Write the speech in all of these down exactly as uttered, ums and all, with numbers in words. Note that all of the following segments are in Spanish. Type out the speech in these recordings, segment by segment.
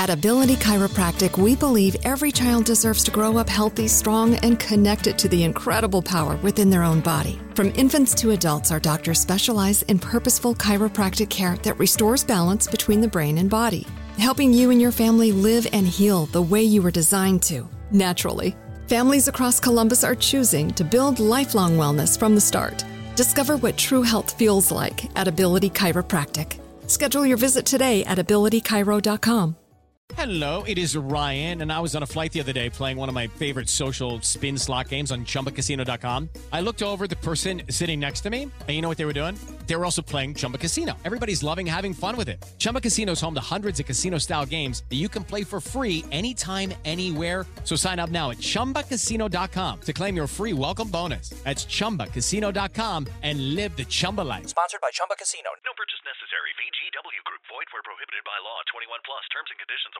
At Ability Chiropractic, we believe every child deserves to grow up healthy, strong, and connected to the incredible power within their own body. From infants to adults, our doctors specialize in purposeful chiropractic care that restores balance between the brain and body, helping you and your family live and heal the way you were designed to, naturally. Families across Columbus are choosing to build lifelong wellness from the start. Discover what true health feels like at Ability Chiropractic. Schedule your visit today at ability chiro dot com. Hello, it is Ryan, and I was on a flight the other day playing one of my favorite social spin slot games on chumba casino dot com. I looked over at the person sitting next to me, and you know what they were doing? They were also playing Chumba Casino. Everybody's loving having fun with it. Chumba Casino is home to hundreds of casino-style games that you can play for free anytime, anywhere. So sign up now at chumba casino dot com to claim your free welcome bonus. That's chumba casino dot com and live the Chumba life. Sponsored by Chumba Casino. No purchase necessary. V G W Group. Void where prohibited by law. twenty-one plus. Terms and conditions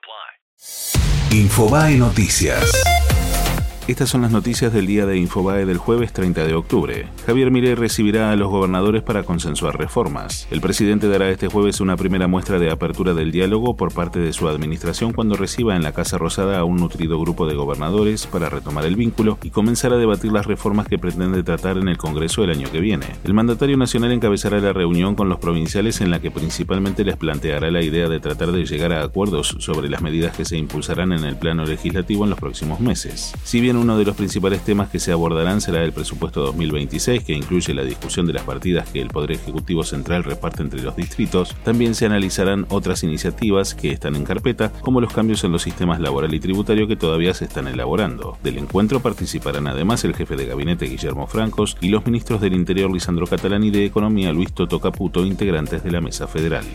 apply. Infobae Noticias. Estas son las noticias del día de Infobae del jueves treinta de octubre. Javier Milei recibirá a los gobernadores para consensuar reformas. El presidente dará este jueves una primera muestra de apertura del diálogo por parte de su administración cuando reciba en la Casa Rosada a un nutrido grupo de gobernadores para retomar el vínculo y comenzar a debatir las reformas que pretende tratar en el Congreso el año que viene. El mandatario nacional encabezará la reunión con los provinciales en la que principalmente les planteará la idea de tratar de llegar a acuerdos sobre las medidas que se impulsarán en el plano legislativo en los próximos meses. Si bien uno de los principales temas que se abordarán será el presupuesto dos mil veintiséis, que incluye la discusión de las partidas que el Poder Ejecutivo Central reparte entre los distritos, también se analizarán otras iniciativas que están en carpeta, como los cambios en los sistemas laboral y tributario que todavía se están elaborando. Del encuentro participarán además el jefe de gabinete Guillermo Francos y los ministros del Interior Lisandro Catalán y de Economía Luis Toto Caputo, integrantes de la Mesa Federal.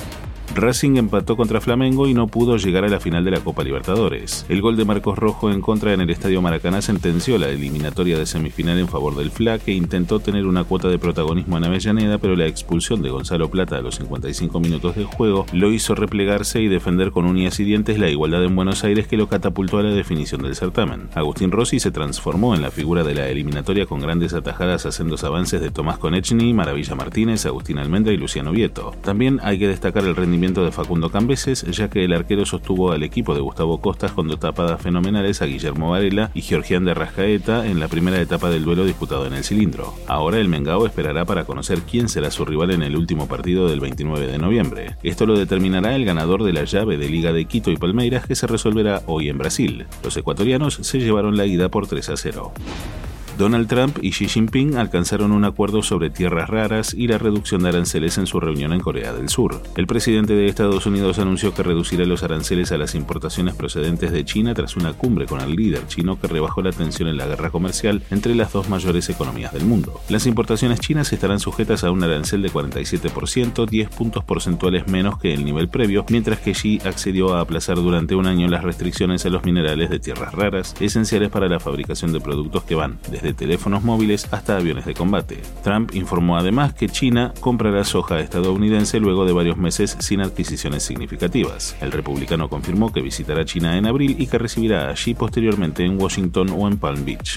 Racing empató contra Flamengo y no pudo llegar a la final de la Copa Libertadores. El gol de Marcos Rojo en contra en el Estadio Maracaná sentenció la eliminatoria de semifinal en favor del F L A, que intentó tener una cuota de protagonismo en Avellaneda, pero la expulsión de Gonzalo Plata a los cincuenta y cinco minutos de juego lo hizo replegarse y defender con uñas y dientes la igualdad en Buenos Aires, que lo catapultó a la definición del certamen. Agustín Rossi se transformó en la figura de la eliminatoria con grandes atajadas a sendos avances de Tomás Konechny, Maravilla Martínez, Agustín Almendra y Luciano Vieto. También hay que destacar el rendimiento de Facundo Cambeses, ya que el arquero sostuvo al equipo de Gustavo Costas con dos tapadas fenomenales a Guillermo Varela y Georgián de Rascaeta en la primera etapa del duelo disputado en el cilindro. Ahora el Mengao esperará para conocer quién será su rival en el último partido del veintinueve de noviembre. Esto lo determinará el ganador de la llave de Liga de Quito y Palmeiras, que se resolverá hoy en Brasil. Los ecuatorianos se llevaron la ida por tres a cero. Donald Trump y Xi Jinping alcanzaron un acuerdo sobre tierras raras y la reducción de aranceles en su reunión en Corea del Sur. El presidente de Estados Unidos anunció que reducirá los aranceles a las importaciones procedentes de China tras una cumbre con el líder chino que rebajó la tensión en la guerra comercial entre las dos mayores economías del mundo. Las importaciones chinas estarán sujetas a un arancel de cuarenta y siete por ciento, diez puntos porcentuales menos que el nivel previo, mientras que Xi accedió a aplazar durante un año las restricciones a los minerales de tierras raras, esenciales para la fabricación de productos que van desde de teléfonos móviles hasta aviones de combate. Trump informó además que China comprará soja estadounidense luego de varios meses sin adquisiciones significativas. El republicano confirmó que visitará China en abril y que recibirá a Xi posteriormente en Washington o en Palm Beach.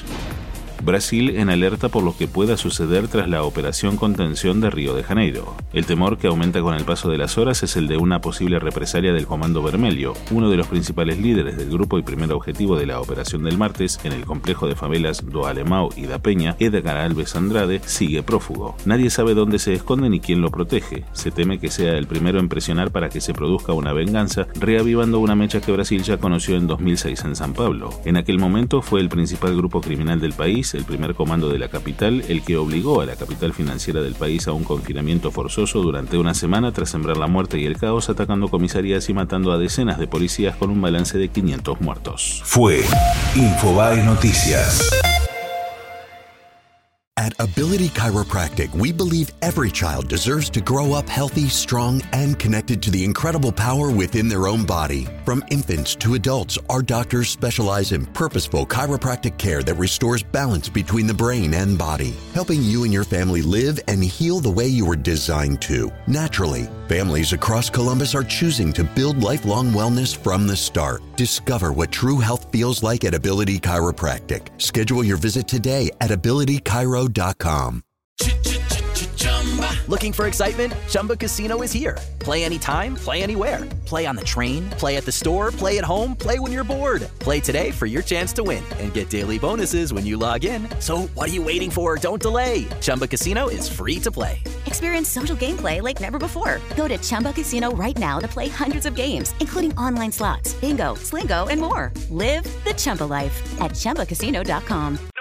Brasil en alerta por lo que pueda suceder tras la operación contención de Río de Janeiro. El temor, que aumenta con el paso de las horas, es el de una posible represalia del Comando Vermelho, uno de los principales líderes del grupo y primer objetivo de la operación del martes en el complejo de favelas do Alemão y da Peña. Edgar Alves Andrade sigue prófugo. Nadie sabe dónde se esconde ni quién lo protege. Se teme que sea el primero en presionar para que se produzca una venganza, reavivando una mecha que Brasil ya conoció en dos mil seis en San Pablo. En aquel momento fue el principal grupo criminal del país, el primer comando de la capital, el que obligó a la capital financiera del país a un confinamiento forzoso durante una semana tras sembrar la muerte y el caos, atacando comisarías y matando a decenas de policías con un balance de quinientos muertos. Fue Infobae Noticias. At Ability Chiropractic, we believe every child deserves to grow up healthy, strong, and connected to the incredible power within their own body. From infants to adults, our doctors specialize in purposeful chiropractic care that restores balance between the brain and body, helping you and your family live and heal the way you were designed to, naturally. Families across Columbus are choosing to build lifelong wellness from the start. Discover what true health feels like at Ability Chiropractic. Schedule your visit today at ability chiro dot com. Looking for excitement? Chumba Casino is here. Play anytime, play anywhere. Play on the train, play at the store, play at home, play when you're bored. Play today for your chance to win and get daily bonuses when you log in. So what are you waiting for? Don't delay. Chumba Casino is free to play. Experience social gameplay like never before. Go to Chumba Casino right now to play hundreds of games, including online slots, bingo, Slingo, and more. Live the Chumba life at Chumba Casino dot com.